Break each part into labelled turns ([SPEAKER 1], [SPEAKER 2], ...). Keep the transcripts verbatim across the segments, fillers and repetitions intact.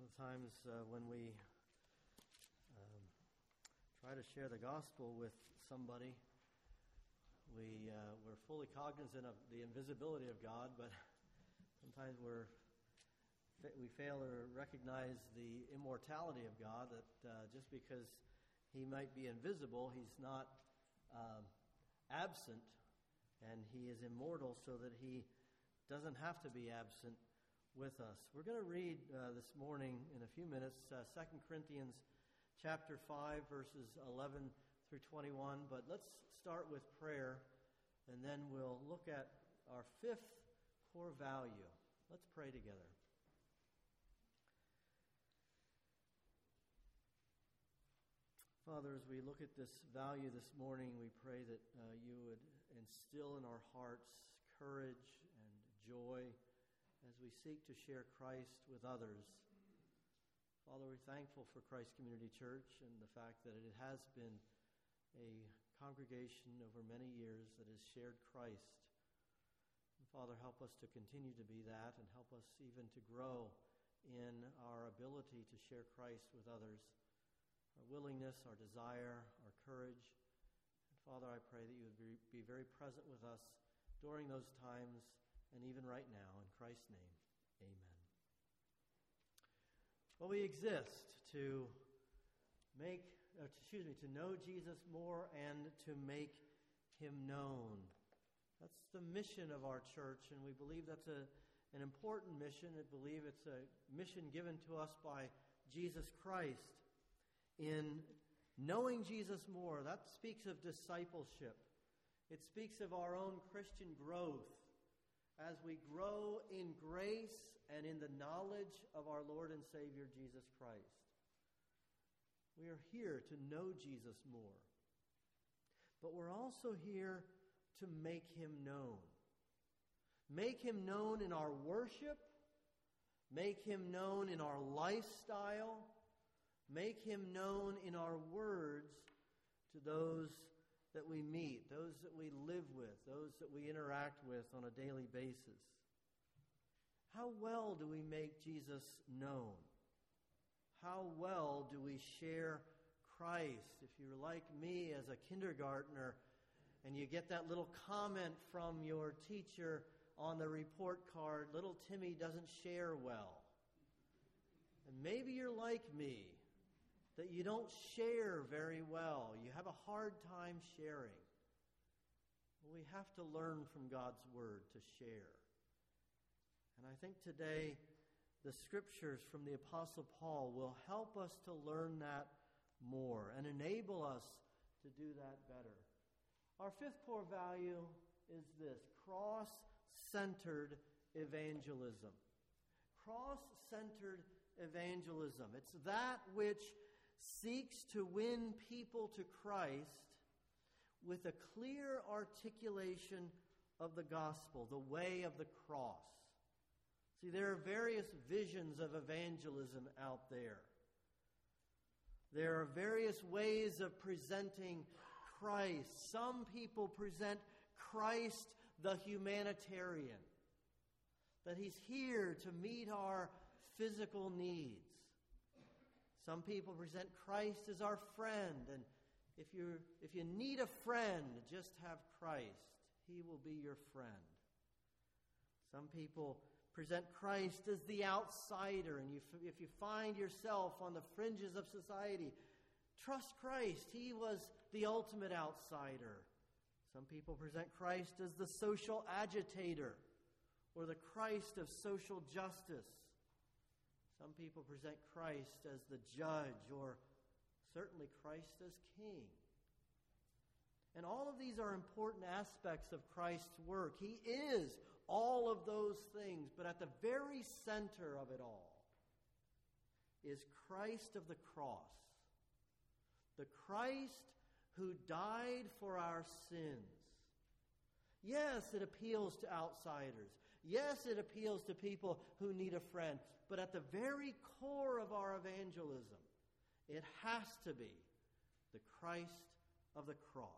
[SPEAKER 1] Sometimes uh, when we um, try to share the gospel with somebody, we, uh, we're fully cognizant of the invisibility of God, but sometimes we're, we fail to recognize the immortality of God, that uh, just because He might be invisible, He's not um, absent, and He is immortal so that He doesn't have to be absent with us. We're going to read uh, this morning in a few minutes uh, Second Corinthians chapter five, verses eleven through twenty-one, but let's start with prayer, and then we'll look at our fifth core value. Let's pray together. Father, as we look at this value this morning, we pray that uh, you would instill in our hearts courage and joy as we seek to share Christ with others. Father, we're thankful for Christ Community Church and the fact that it has been a congregation over many years that has shared Christ. And Father, help us to continue to be that, and help us even to grow in our ability to share Christ with others, our willingness, our desire, our courage. And Father, I pray that you would be, be very present with us during those times and even right now. In Christ's name, amen. Well, we exist to make, uh, excuse me, to know Jesus more and to make Him known. That's the mission of our church, and we believe that's a, an important mission. I believe it's a mission given to us by Jesus Christ. In knowing Jesus more, that speaks of discipleship. It speaks of our own Christian growth as we grow in grace and in the knowledge of our Lord and Savior, Jesus Christ. We are here to know Jesus more. But we're also here to make Him known. Make Him known in our worship. Make Him known in our lifestyle. Make Him known in our words to those that we meet, those that we live with, those that we interact with on a daily basis. How well do we make Jesus known? How well do we share Christ? If you're like me as a kindergartner and you get that little comment from your teacher on the report card, little Timmy doesn't share well. And maybe you're like me, that you don't share very well. You have a hard time sharing. Well, we have to learn from God's Word to share. And I think today the Scriptures from the Apostle Paul will help us to learn that more and enable us to do that better. Our fifth core value is this: cross-centered evangelism. Cross-centered evangelism. It's that which seeks to win people to Christ with a clear articulation of the gospel, the way of the cross. See, there are various visions of evangelism out there. There are various ways of presenting Christ. Some people present Christ the humanitarian, that He's here to meet our physical needs. Some people present Christ as our friend, and if you if you need a friend, just have Christ. He will be your friend. Some people present Christ as the outsider, and you, if you find yourself on the fringes of society, trust Christ. He was the ultimate outsider. Some people present Christ as the social agitator or the Christ of social justice. Some people present Christ as the judge, or certainly Christ as king. And all of these are important aspects of Christ's work. He is all of those things, but at the very center of it all is Christ of the cross. The Christ who died for our sins. Yes, it appeals to outsiders. Yes, it appeals to people who need a friend. But at the very core of our evangelism, it has to be the Christ of the cross.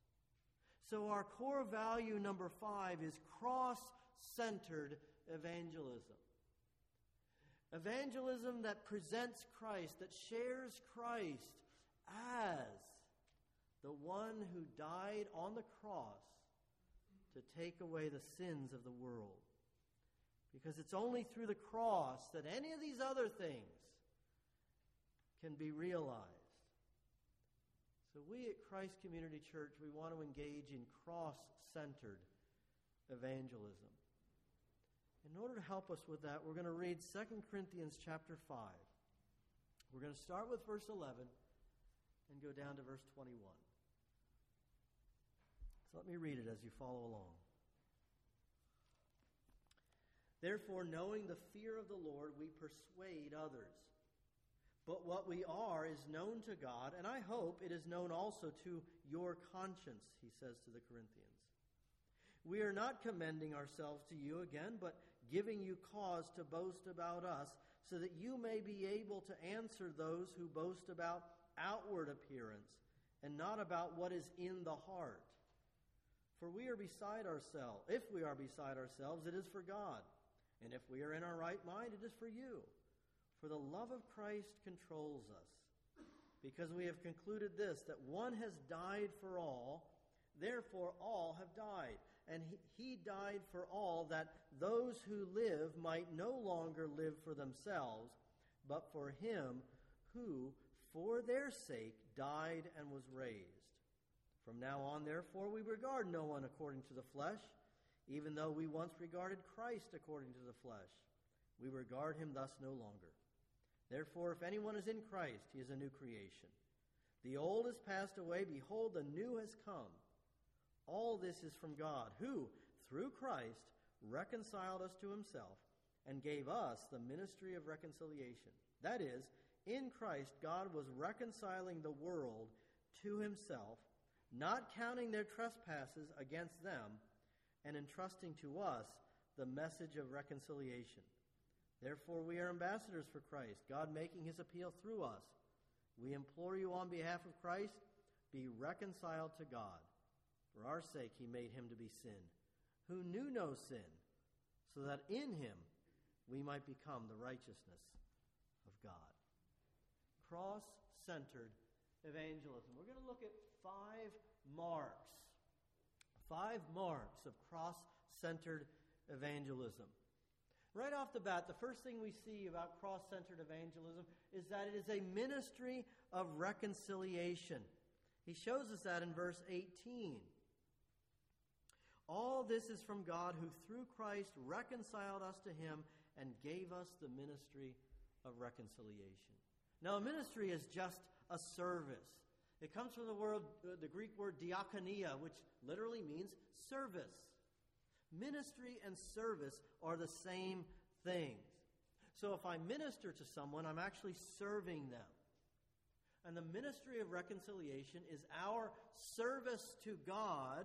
[SPEAKER 1] So our core value number five is cross-centered evangelism. Evangelism that presents Christ, that shares Christ as the one who died on the cross to take away the sins of the world. Because it's only through the cross that any of these other things can be realized. So we at Christ Community Church, we want to engage in cross-centered evangelism. In order to help us with that, we're going to read Second Corinthians chapter five. We're going to start with verse eleven and go down to verse twenty-one. So let me read it as you follow along. Therefore, knowing the fear of the Lord, we persuade others. But what we are is known to God, and I hope it is known also to your conscience, he says to the Corinthians. We are not commending ourselves to you again, but giving you cause to boast about us, so that you may be able to answer those who boast about outward appearance, and not about what is in the heart. For we are beside ourselves. If we are beside ourselves, it is for God. And if we are in our right mind, it is for you. For the love of Christ controls us. Because we have concluded this, that one has died for all, therefore all have died. And he, he died for all, that those who live might no longer live for themselves, but for him who, for their sake, died and was raised. From now on, therefore, we regard no one according to the flesh, even though we once regarded Christ according to the flesh. We regard him thus no longer. Therefore, if anyone is in Christ, he is a new creation. The old has passed away, behold, the new has come. All this is from God, who, through Christ, reconciled us to himself and gave us the ministry of reconciliation. That is, in Christ, God was reconciling the world to himself, not counting their trespasses against them, and entrusting to us the message of reconciliation. Therefore, we are ambassadors for Christ, God making his appeal through us. We implore you on behalf of Christ, be reconciled to God. For our sake he made him to be sin, who knew no sin, so that in him we might become the righteousness of God. Cross-centered evangelism. We're going to look at five marks. Five marks of cross-centered evangelism. Right off the bat, the first thing we see about cross-centered evangelism is that it is a ministry of reconciliation. He shows us that in verse eighteen. All this is from God, who through Christ reconciled us to him and gave us the ministry of reconciliation. Now, a ministry is just a service. It comes from the word, the Greek word diakonia, which literally means service. Ministry and service are the same thing. So if I minister to someone, I'm actually serving them. And the ministry of reconciliation is our service to God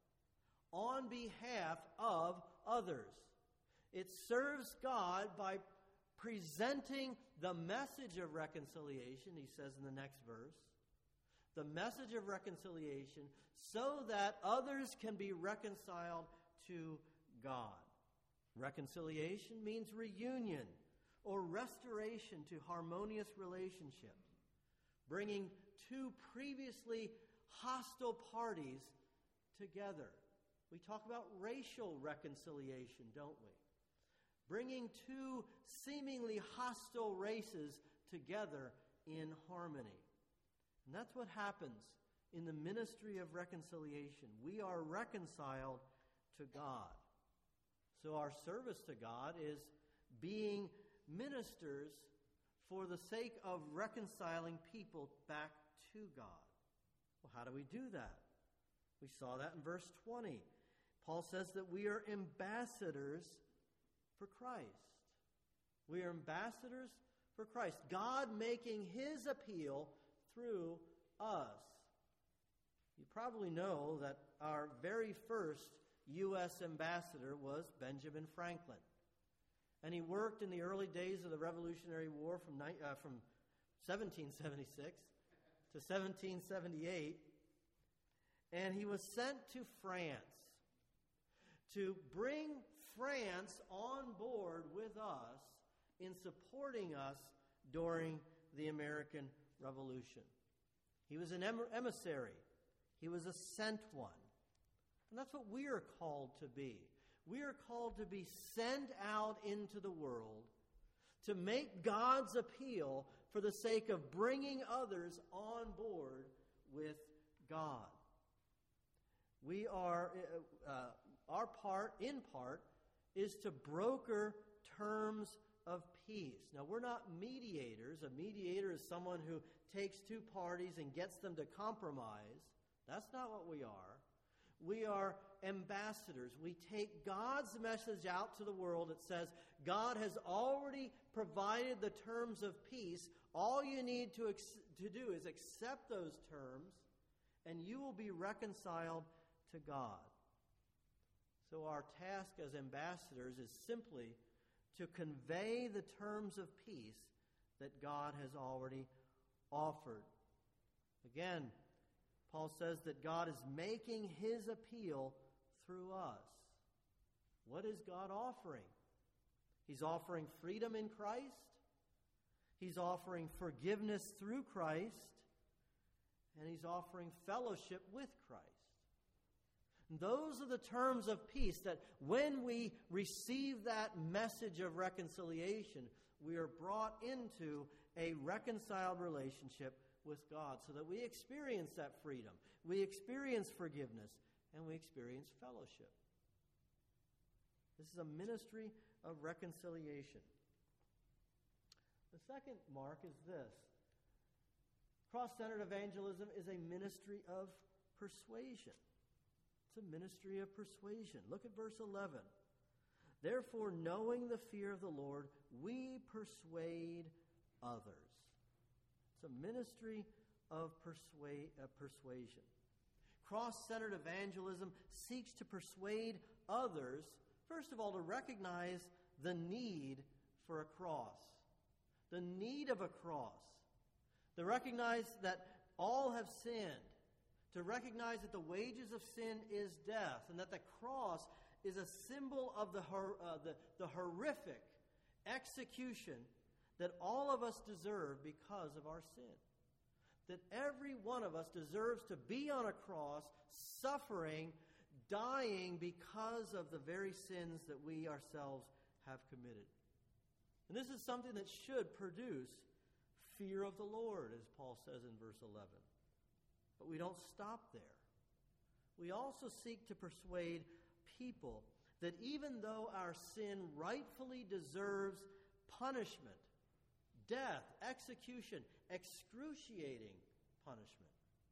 [SPEAKER 1] on behalf of others. It serves God by presenting the message of reconciliation, he says in the next verse. The message of reconciliation so that others can be reconciled to God. Reconciliation means reunion or restoration to harmonious relationships, bringing two previously hostile parties together. We talk about racial reconciliation, don't we? Bringing two seemingly hostile races together in harmony. And that's what happens in the ministry of reconciliation. We are reconciled to God. So our service to God is being ministers for the sake of reconciling people back to God. Well, how do we do that? We saw that in verse twenty. Paul says that we are ambassadors for Christ. We are ambassadors for Christ. God making his appeal through us. You probably know that our very first U S ambassador was Benjamin Franklin. And he worked in the early days of the Revolutionary War from, uh, from seventeen seventy-six to seventeen seventy-eight. And he was sent to France to bring France on board with us in supporting us during the American Revolution. He was an em- emissary. He was a sent one. And that's what we are called to be. We are called to be sent out into the world to make God's appeal for the sake of bringing others on board with God. We are, uh, our part, in part, is to broker terms of peace. Now, we're not mediators. A mediator is someone who takes two parties and gets them to compromise. That's not what we are. We are ambassadors. We take God's message out to the world that says, God has already provided the terms of peace. All you need to, ex- to do is accept those terms, and you will be reconciled to God. So our task as ambassadors is simply to convey the terms of peace that God has already offered. Again, Paul says that God is making his appeal through us. What is God offering? He's offering freedom in Christ. He's offering forgiveness through Christ. And he's offering fellowship with Christ. And those are the terms of peace that when we receive that message of reconciliation, we are brought into a reconciled relationship with God so that we experience that freedom, we experience forgiveness, and we experience fellowship. This is a ministry of reconciliation. The second mark is this. Cross-centered evangelism is a ministry of persuasion. It's a ministry of persuasion. Look at verse eleven. Therefore, knowing the fear of the Lord, we persuade others. It's a ministry of persuade, uh, persuasion. Cross-centered evangelism seeks to persuade others, first of all, to recognize the need for a cross, the need of a cross, to recognize that all have sinned, to recognize that the wages of sin is death, and that the cross is a symbol of the, hor- uh, the, the horrific execution that all of us deserve because of our sin. That every one of us deserves to be on a cross, suffering, dying because of the very sins that we ourselves have committed. And this is something that should produce fear of the Lord, as Paul says in verse eleven. But we don't stop there. We also seek to persuade people that even though our sin rightfully deserves punishment, death, execution, excruciating punishment,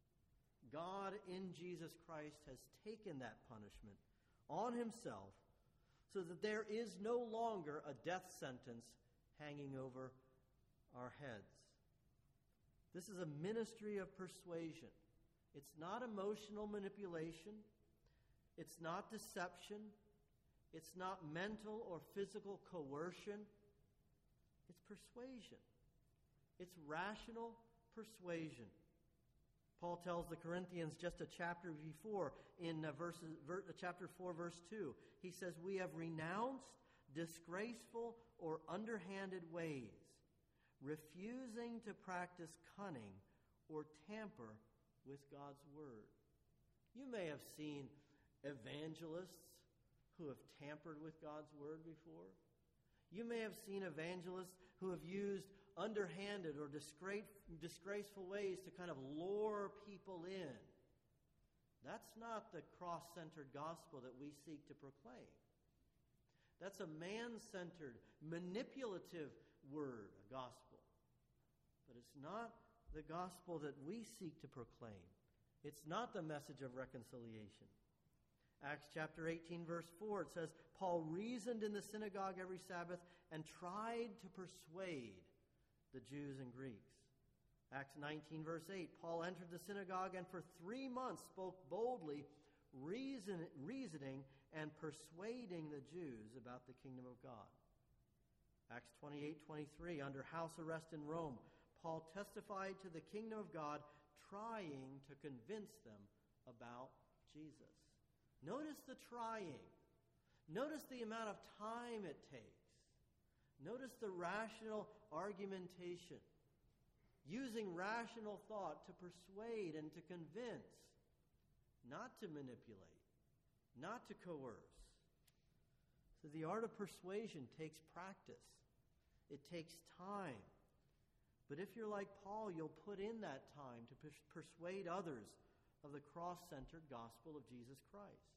[SPEAKER 1] God in Jesus Christ has taken that punishment on himself so that there is no longer a death sentence hanging over our heads. This is a ministry of persuasion. It's not emotional manipulation. It's not deception. It's not mental or physical coercion. It's persuasion. It's rational persuasion. Paul tells the Corinthians just a chapter before, in uh, verses, ver, chapter four, verse two, he says, we have renounced disgraceful or underhanded ways, refusing to practice cunning or tamper with God's word. You may have seen evangelists who have tampered with God's word before. You may have seen evangelists who have used underhanded or disgrace, disgraceful ways to kind of lure people in. That's not the cross-centered gospel that we seek to proclaim. That's a man-centered, manipulative word, a gospel. But it's not the gospel that we seek to proclaim. It's not the message of reconciliation. Acts chapter eighteen, verse four, it says, Paul reasoned in the synagogue every Sabbath and tried to persuade the Jews and Greeks. Acts nineteen, verse eight, Paul entered the synagogue and for three months spoke boldly, reason, reasoning and persuading the Jews about the kingdom of God. Acts twenty-eight, twenty-three, under house arrest in Rome, Paul testified to the kingdom of God, trying to convince them about Jesus. Notice the trying. Notice the amount of time it takes. Notice the rational argumentation, using rational thought to persuade and to convince, not to manipulate, not to coerce. So the art of persuasion takes practice. It takes time. But if you're like Paul, you'll put in that time to pers- persuade others of the cross-centered gospel of Jesus Christ.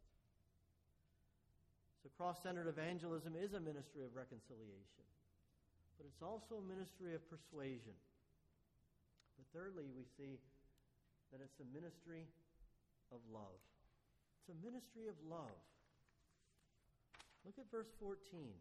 [SPEAKER 1] So cross-centered evangelism is a ministry of reconciliation, but it's also a ministry of persuasion. But thirdly, we see that it's a ministry of love. It's a ministry of love. Look at verse fourteen.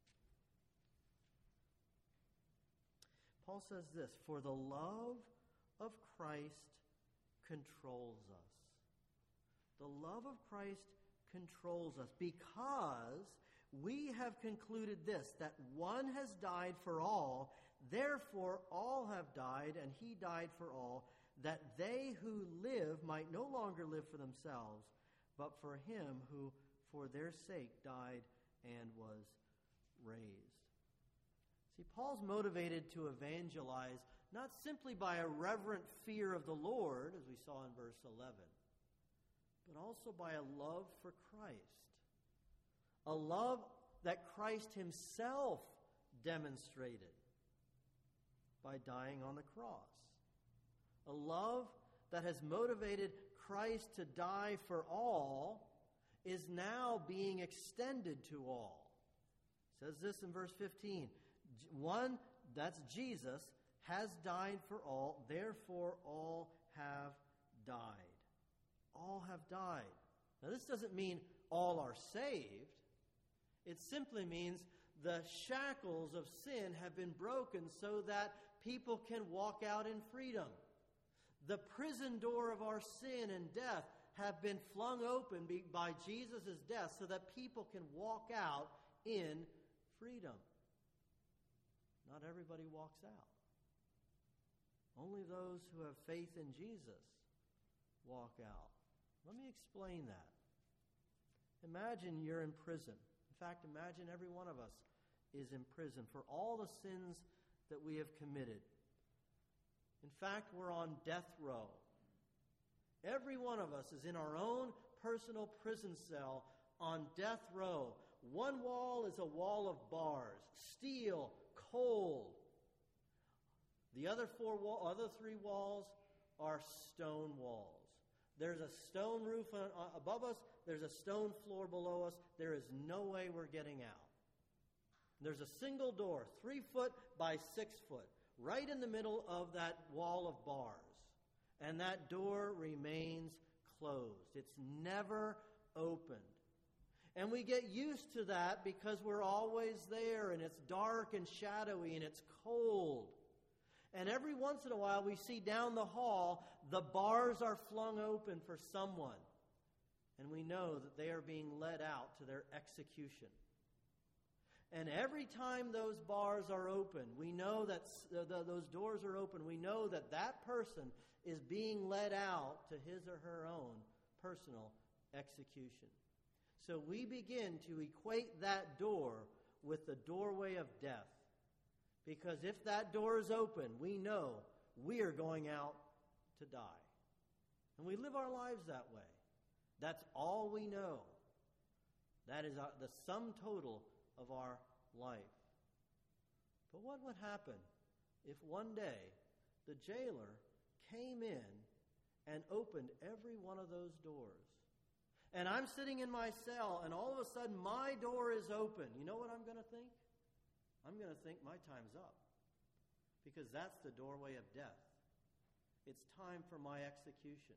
[SPEAKER 1] Paul says this, "For the love of Christ controls us." The love of Christ controls us because we have concluded this, that one has died for all, therefore all have died, and he died for all, that they who live might no longer live for themselves, but for him who for their sake died and was raised. See, Paul's motivated to evangelize not simply by a reverent fear of the Lord, as we saw in verse eleven, but also by a love for Christ. A love that Christ himself demonstrated by dying on the cross. A love that has motivated Christ to die for all is now being extended to all. It says this in verse fifteen. One, that's Jesus, has died for all, therefore all have died. All have died. Now this doesn't mean all are saved. It simply means the shackles of sin have been broken so that people can walk out in freedom. The prison door of our sin and death have been flung open by Jesus' death so that people can walk out in freedom. Not everybody walks out. Only those who have faith in Jesus walk out. Let me explain that. Imagine you're in prison. In fact, imagine every one of us is in prison for all the sins that we have committed. In fact, we're on death row. Every one of us is in our own personal prison cell on death row. One wall is a wall of bars, steel, cold. The other four, wall, other three walls are stone walls. There's a stone roof on, uh, above us. There's a stone floor below us. There is no way we're getting out. There's a single door, three foot by six foot, right in the middle of that wall of bars. And that door remains closed. It's never opened. And we get used to that because we're always there, and it's dark and shadowy and it's cold. And every once in a while we see down the hall the bars are flung open for someone. And we know that they are being led out to their execution. And every time those bars are open, we know that uh, the, those doors are open, we know that that person is being led out to his or her own personal execution. So we begin to equate that door with the doorway of death. Because if that door is open, we know we are going out to die. And we live our lives that way. That's all we know. That is our, the sum total of our life. But what would happen if one day the jailer came in and opened every one of those doors? And I'm sitting in my cell, and all of a sudden my door is open. You know what I'm going to think? I'm going to think my time's up. Because that's the doorway of death. It's time for my execution.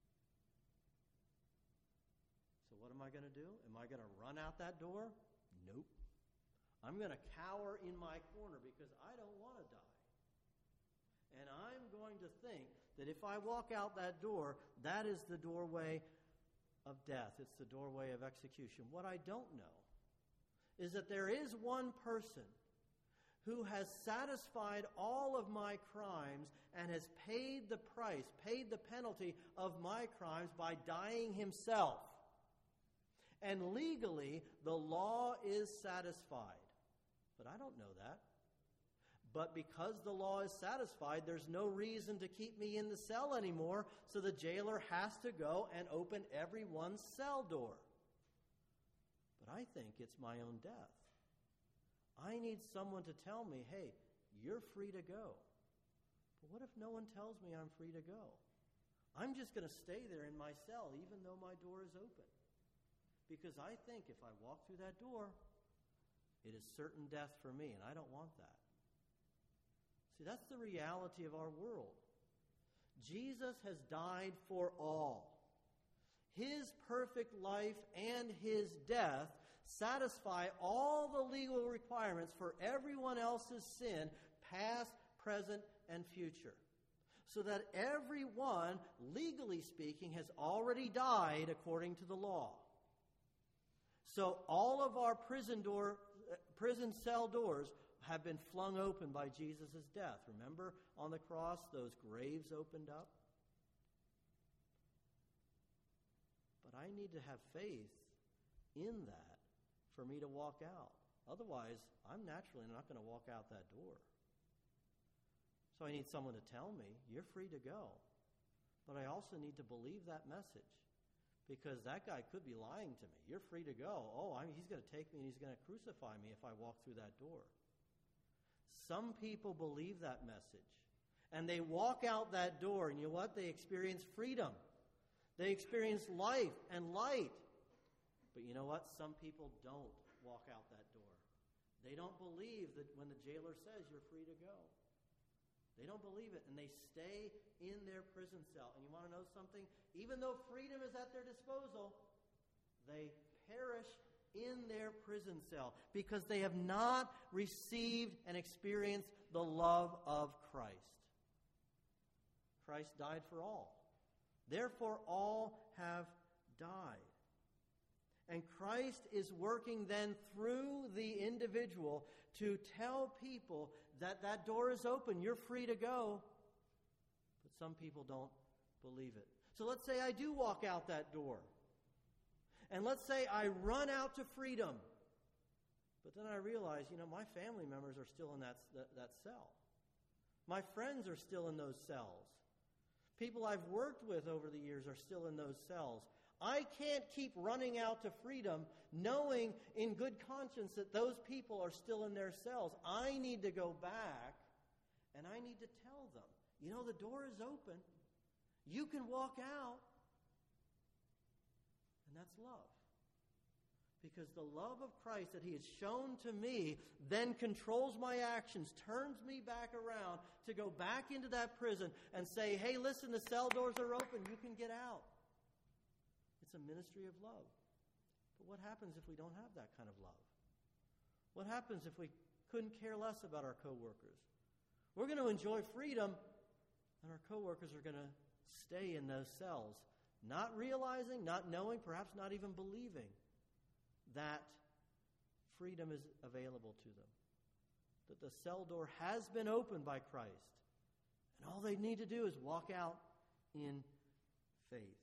[SPEAKER 1] So what am I going to do? Am I going to run out that door? Nope. I'm going to cower in my corner because I don't want to die. And I'm going to think that if I walk out that door, that is the doorway of death. It's the doorway of execution. What I don't know is that there is one person who has satisfied all of my crimes and has paid the price, paid the penalty of my crimes by dying himself. And legally, the law is satisfied. But I don't know that. But because the law is satisfied, there's no reason to keep me in the cell anymore, so the jailer has to go and open everyone's cell door. But I think it's my own death. I need someone to tell me, hey, you're free to go. But what if no one tells me I'm free to go? I'm just going to stay there in my cell even though my door is open. Because I think if I walk through that door, it is certain death for me, and I don't want that. See, that's the reality of our world. Jesus has died for all. His perfect life and his death satisfy all the legal requirements for everyone else's sin, past, present, and future. So that everyone, legally speaking, has already died according to the law. So all of our prison door, prison cell doors have been flung open by Jesus' death. Remember on the cross, those graves opened up? But I need to have faith in that for me to walk out. Otherwise, I'm naturally not going to walk out that door. So I need someone to tell me, you're free to go. But I also need to believe that message. Because that guy could be lying to me. You're free to go. Oh, I mean, he's going to take me and he's going to crucify me if I walk through that door. Some people believe that message. And they walk out that door, and you know what? They experience freedom. They experience life and light. But you know what? Some people don't walk out that door. They don't believe that when the jailer says you're free to go. They don't believe it, and they stay in their prison cell. And you want to know something? Even though freedom is at their disposal, they perish in their prison cell because they have not received and experienced the love of Christ. Christ died for all. Therefore, all have died. And Christ is working then through the individual to tell people that that door is open. You're free to go. But some people don't believe it. So let's say I do walk out that door. And let's say I run out to freedom. But then I realize, you know, my family members are still in that, that, that cell. My friends are still in those cells. People I've worked with over the years are still in those cells. I can't keep running out to freedom knowing in good conscience that those people are still in their cells. I need to go back and I need to tell them, you know, the door is open. You can walk out. And that's love. Because the love of Christ that he has shown to me then controls my actions, turns me back around to go back into that prison and say, hey, listen, the cell doors are open. You can get out. It's a ministry of love. But what happens if we don't have that kind of love? What happens if we couldn't care less about our coworkers? We're going to enjoy freedom, and our coworkers are going to stay in those cells, not realizing, not knowing, perhaps not even believing that freedom is available to them. That the cell door has been opened by Christ. And all they need to do is walk out in faith.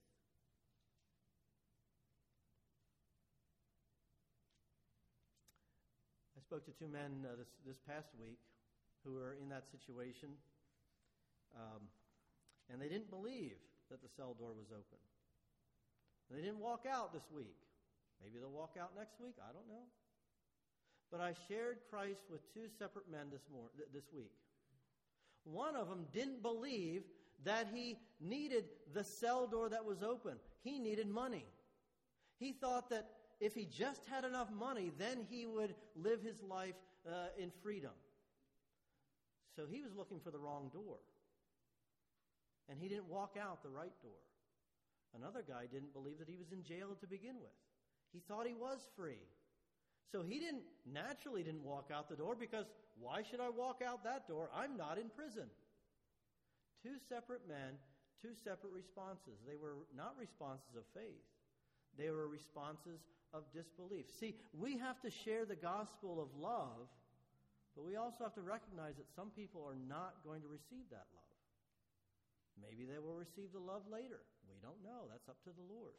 [SPEAKER 1] I spoke to two men uh, this, this past week who were in that situation. Um, and they didn't believe that the cell door was open. And they didn't walk out this week. Maybe they'll walk out next week. I don't know. But I shared Christ with two separate men this mor- th- this week. One of them didn't believe that he needed the cell door that was open. He needed money. He thought that if he just had enough money, then he would live his life uh, in freedom. So he was looking for the wrong door. And he didn't walk out the right door. Another guy didn't believe that he was in jail to begin with. He thought he was free. So he didn't naturally didn't walk out the door because why should I walk out that door? I'm not in prison. Two separate men, two separate responses. They were not responses of faith. They were responses of disbelief. See, we have to share the gospel of love, but we also have to recognize that some people are not going to receive that love. Maybe they will receive the love later. We don't know. That's up to the Lord.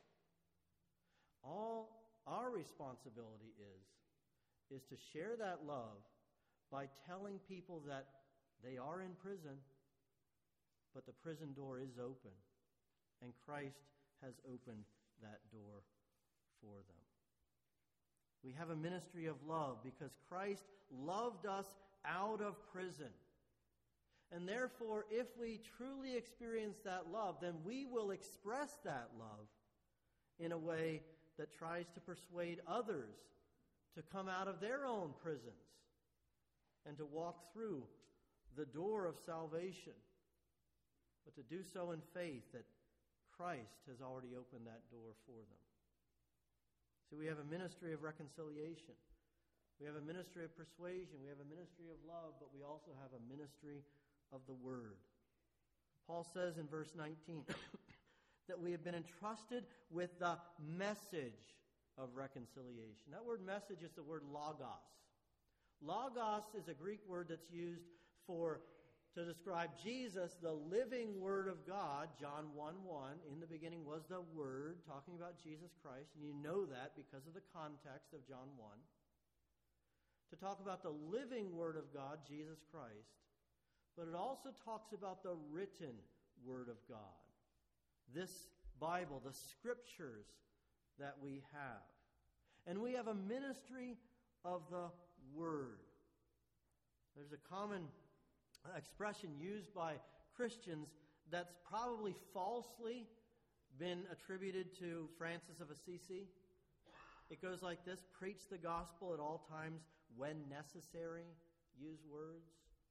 [SPEAKER 1] All our responsibility is, is to share that love by telling people that they are in prison, but the prison door is open, and Christ has opened that door for them. We have a ministry of love because Christ loved us out of prison. And therefore, if we truly experience that love, then we will express that love in a way that tries to persuade others to come out of their own prisons and to walk through the door of salvation, but to do so in faith that Christ has already opened that door for them. So we have a ministry of reconciliation. We have a ministry of persuasion. We have a ministry of love, but we also have a ministry of the Word. Paul says in verse nineteen that we have been entrusted with the message of reconciliation. That word message is the word logos. Logos is a Greek word that's used for to describe Jesus, the living Word of God. John one one, in the beginning was the Word, talking about Jesus Christ, and you know that because of the context of John one. To talk about the living Word of God, Jesus Christ, but it also talks about the written Word of God. This Bible, the Scriptures that we have. And we have a ministry of the Word. There's a common expression used by Christians that's probably falsely been attributed to Francis of Assisi. It goes like this: preach the gospel at all times, when necessary, use words.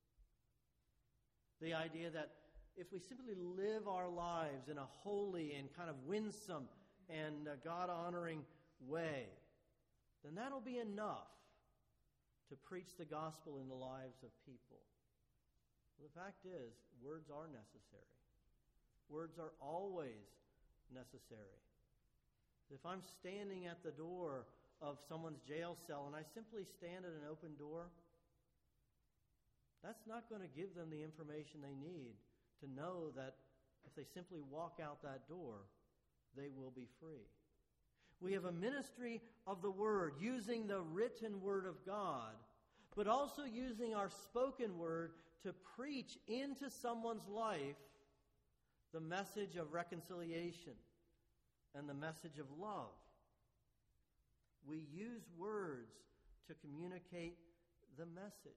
[SPEAKER 1] The idea that if we simply live our lives in a holy and kind of winsome and uh, God-honoring way, then that'll be enough to preach the gospel in the lives of people. Well, the fact is, words are necessary. Words are always necessary. If I'm standing at the door of someone's jail cell and I simply stand at an open door, that's not going to give them the information they need to know that if they simply walk out that door, they will be free. We have a ministry of the Word, using the written Word of God, but also using our spoken word to preach into someone's life the message of reconciliation and the message of love. We use words to communicate the message.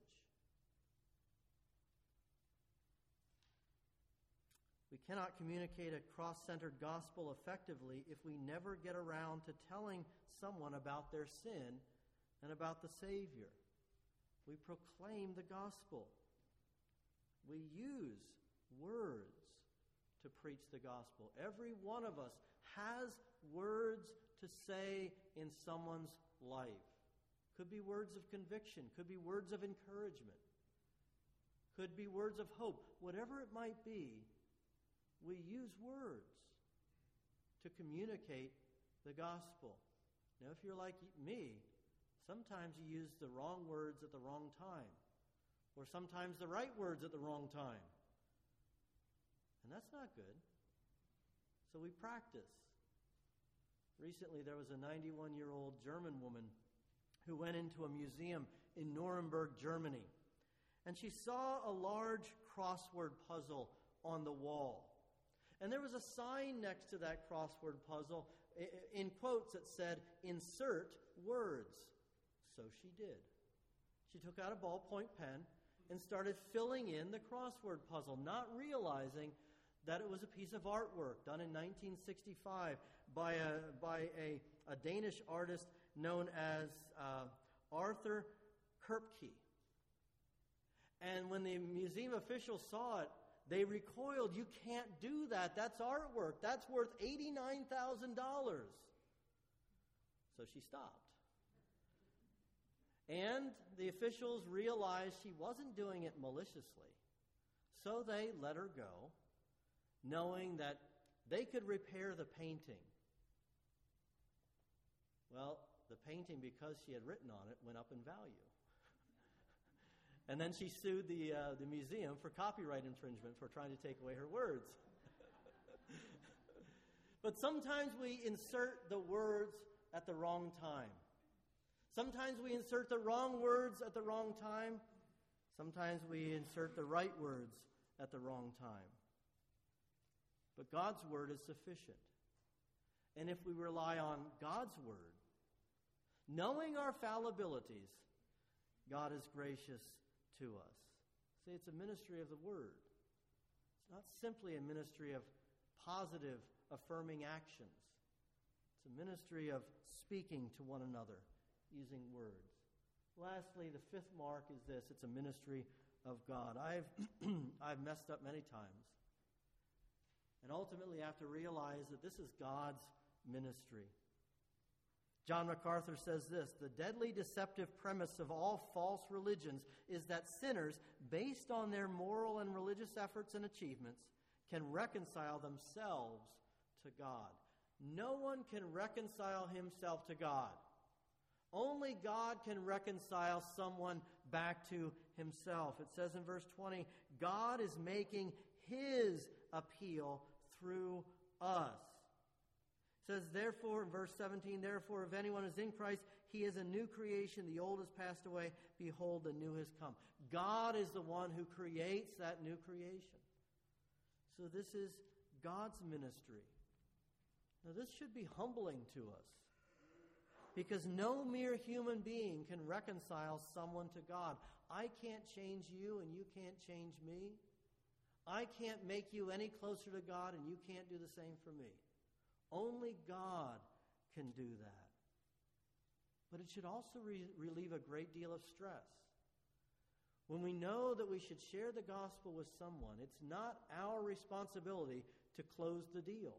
[SPEAKER 1] We cannot communicate a cross-centered gospel effectively if we never get around to telling someone about their sin and about the Savior. We proclaim the gospel. We use words to preach the gospel. Every one of us has words to say in someone's life. Could be words of conviction, could be words of encouragement, could be words of hope. Whatever it might be, we use words to communicate the gospel. Now, if you're like me, sometimes you use the wrong words at the wrong time, or sometimes the right words at the wrong time. And that's not good. So we practice. Recently, there was a ninety-one-year-old German woman who went into a museum in Nuremberg, Germany, and she saw a large crossword puzzle on the wall. And there was a sign next to that crossword puzzle, in quotes, that said, "Insert words." So she did. She took out a ballpoint pen and started filling in the crossword puzzle, not realizing that it was a piece of artwork done in nineteen sixty-five by a, by a, a Danish artist known as uh, Arthur Kerpke. And when the museum officials saw it, they recoiled. "You can't do that. That's artwork. That's worth eighty-nine thousand dollars. So she stopped. And the officials realized she wasn't doing it maliciously. So they let her go, knowing that they could repair the painting. Well, the painting, because she had written on it, went up in value. And then she sued the uh, the museum for copyright infringement for trying to take away her words. But sometimes we insert the words at the wrong time. Sometimes we insert the wrong words at the wrong time, Sometimes we insert the right words at the wrong time. But God's word is sufficient. And if we rely on God's word, knowing our fallibilities, God is gracious to us. See, it's a ministry of the word. It's not simply a ministry of positive, affirming actions. It's a ministry of speaking to one another using words. Lastly, the fifth mark is this. It's a ministry of God. I've I've messed up many times. And ultimately I have to realize that this is God's ministry. John MacArthur says this: the deadly deceptive premise of all false religions is that sinners, based on their moral and religious efforts and achievements, can reconcile themselves to God. No one can reconcile himself to God. Only God can reconcile someone back to himself. It says in verse twenty, God is making his appeal through us. It says, therefore, in verse seventeen, therefore, if anyone is in Christ, he is a new creation. The old has passed away. Behold, the new has come. God is the one who creates that new creation. So this is God's ministry. Now, this should be humbling to us, because no mere human being can reconcile someone to God. I can't change you, and you can't change me. I can't make you any closer to God, and you can't do the same for me. Only God can do that. But it should also re- relieve a great deal of stress. When we know that we should share the gospel with someone, it's not our responsibility to close the deal.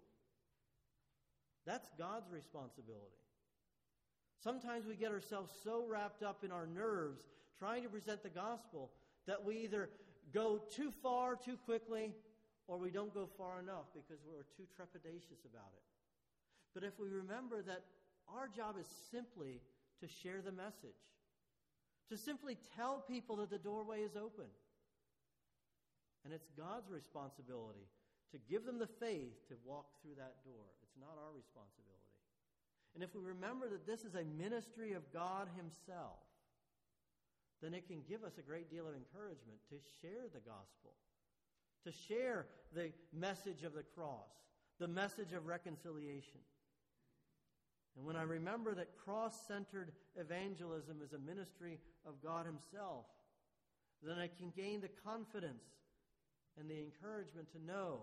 [SPEAKER 1] That's God's responsibility. Sometimes we get ourselves so wrapped up in our nerves trying to present the gospel that we either go too far too quickly or we don't go far enough because we're too trepidatious about it. But if we remember that our job is simply to share the message, to simply tell people that the doorway is open. And it's God's responsibility to give them the faith to walk through that door. It's not our responsibility. And if we remember that this is a ministry of God himself, then it can give us a great deal of encouragement to share the gospel, to share the message of the cross, the message of reconciliation. And when I remember that cross-centered evangelism is a ministry of God himself, then I can gain the confidence and the encouragement to know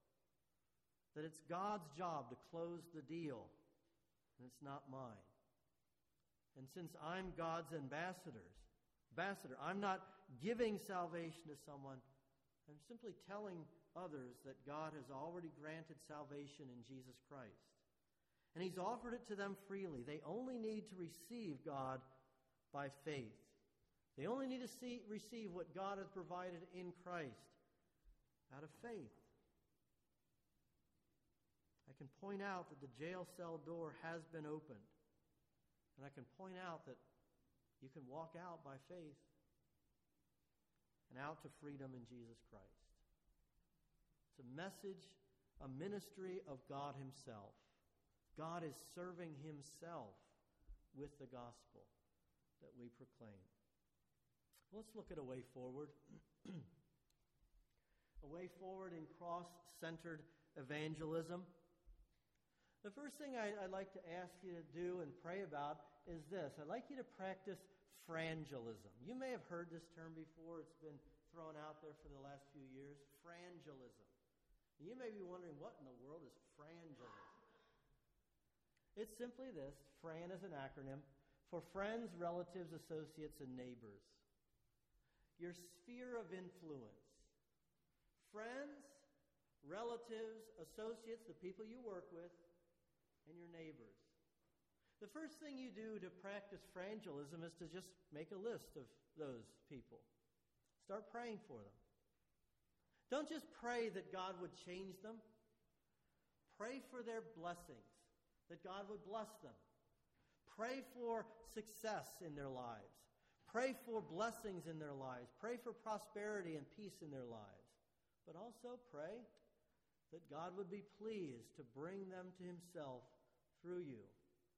[SPEAKER 1] that it's God's job to close the deal, and it's not mine. And since I'm God's ambassadors, ambassador, I'm not giving salvation to someone. I'm simply telling others that God has already granted salvation in Jesus Christ. And he's offered it to them freely. They only need to receive God by faith. They only need to see, receive what God has provided in Christ out of faith. I can point out that the jail cell door has been opened. And I can point out that you can walk out by faith and out to freedom in Jesus Christ. It's a message, a ministry of God himself. God is serving himself with the gospel that we proclaim. Let's look at a way forward. A way forward in cross-centered evangelism. The first thing I, I'd like to ask you to do and pray about is this. I'd like you to practice frangelism. You may have heard this term before. It's been thrown out there for the last few years. Frangelism. You may be wondering, what in the world is frangelism? It's simply this. FRAN is an acronym for friends, relatives, associates, and neighbors. Your sphere of influence. Friends, relatives, associates, the people you work with, and your neighbors. The first thing you do to practice frangelism is to just make a list of those people. Start praying for them. Don't just pray that God would change them. Pray for their blessings, that God would bless them. Pray for success in their lives. Pray for blessings in their lives. Pray for prosperity and peace in their lives. But also pray that God would be pleased to bring them to himself through you.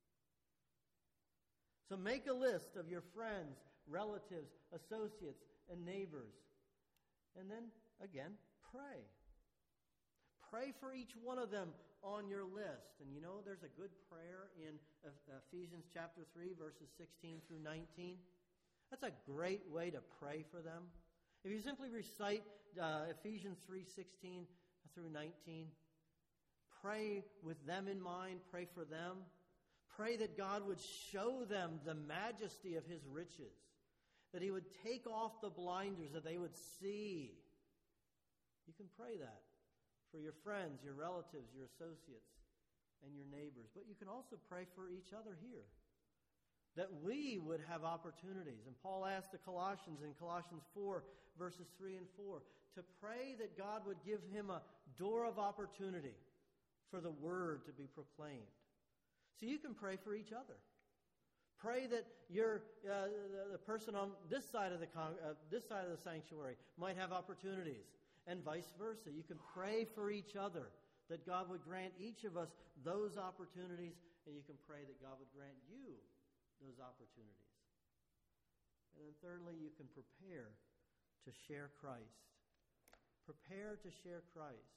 [SPEAKER 1] So make a list of your friends, relatives, associates, and neighbors. And then, again, pray. Pray for each one of them on your list. And you know, there's a good prayer in Ephesians chapter three, verses sixteen through nineteen. That's a great way to pray for them. If you simply recite uh, Ephesians three, sixteen through nineteen, pray with them in mind, pray for them. Pray that God would show them the majesty of His riches, that He would take off the blinders, that they would see. You can pray that for your friends, your relatives, your associates, and your neighbors. But you can also pray for each other here, that we would have opportunities. And Paul asked the Colossians in Colossians four, verses three and four, to pray that God would give him a door of opportunity for the word to be proclaimed. So you can pray for each other. Pray that your uh, the, the person on this side of the con- uh, this side of the sanctuary might have opportunities, and vice versa. You can pray for each other, that God would grant each of us those opportunities, and you can pray that God would grant you those opportunities. And then thirdly, you can prepare to share Christ. Prepare to share Christ.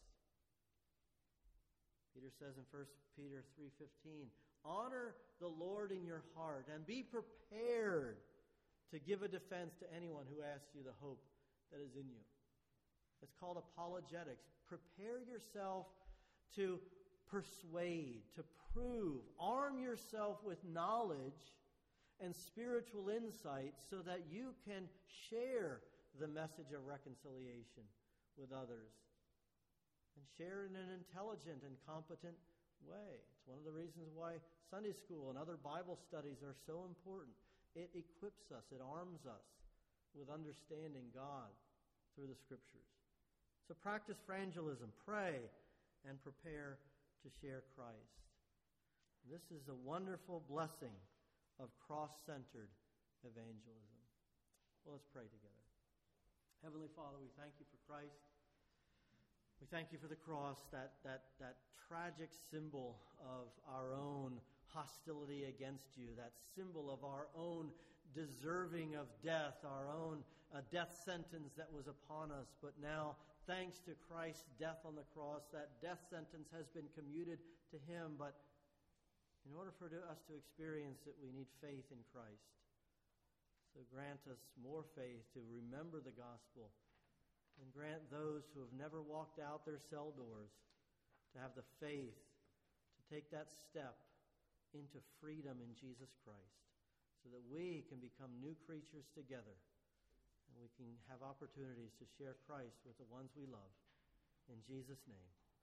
[SPEAKER 1] Peter says in First Peter three fifteen, honor the Lord in your heart and be prepared to give a defense to anyone who asks you the hope that is in you. It's called apologetics. Prepare yourself to persuade, to prove. Arm yourself with knowledge and spiritual insight so that you can share the message of reconciliation with others. And share in an intelligent and competent way. It's one of the reasons why Sunday school and other Bible studies are so important. It equips us, it arms us with understanding God through the Scriptures. So practice evangelism, pray, and prepare to share Christ. This is the wonderful blessing of cross-centered evangelism. Well, let's pray together. Heavenly Father, we thank you for Christ. We thank you for the cross, that, that, that tragic symbol of our own hostility against you, that symbol of our own deserving of death, our own uh, death sentence that was upon us. But now, thanks to Christ's death on the cross, that death sentence has been commuted to him. But in order for us to experience it, we need faith in Christ. So grant us more faith to remember the gospel, and grant those who have never walked out their cell doors to have the faith to take that step into freedom in Jesus Christ, so that we can become new creatures together and we can have opportunities to share Christ with the ones we love. In Jesus' name.